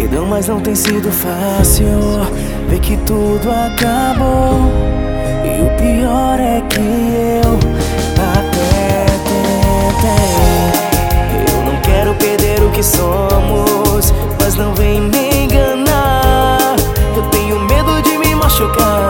Perdão, mas não tem sido fácil ver que tudo acabou. E o pior é que eu até tentei. Eu não quero perder o que somos, mas não vem me enganar. Eu tenho medo de me machucar.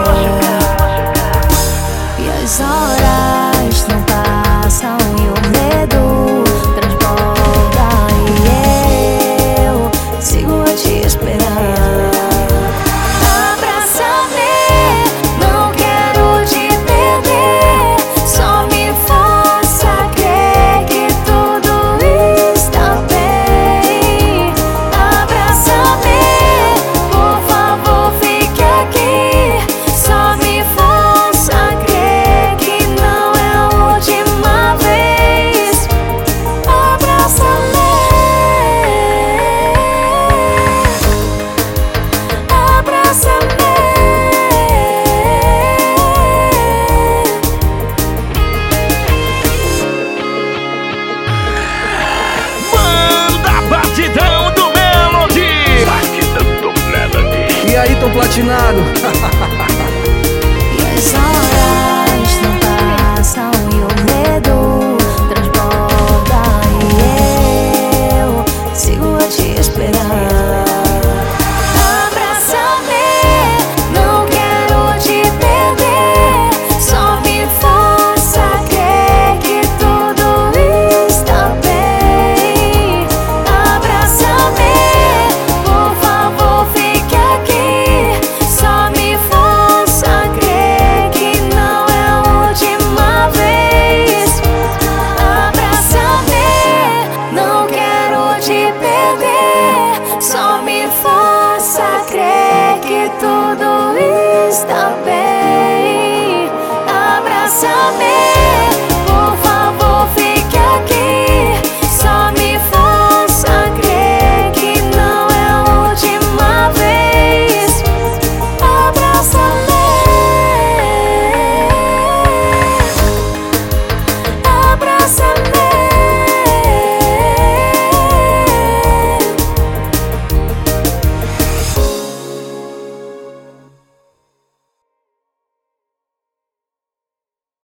E as horas não passam e o medo transborda. E eu sigo a te esperar. Abraça-me, não quero te perder. Só me faça crer que tudo está bem. Abraça-me, por favor, fique aqui. Só me faça crer que não é a última vez. Abraça-me, abraça-me. Manda batidão do Melody. E aí, Tom Platinado?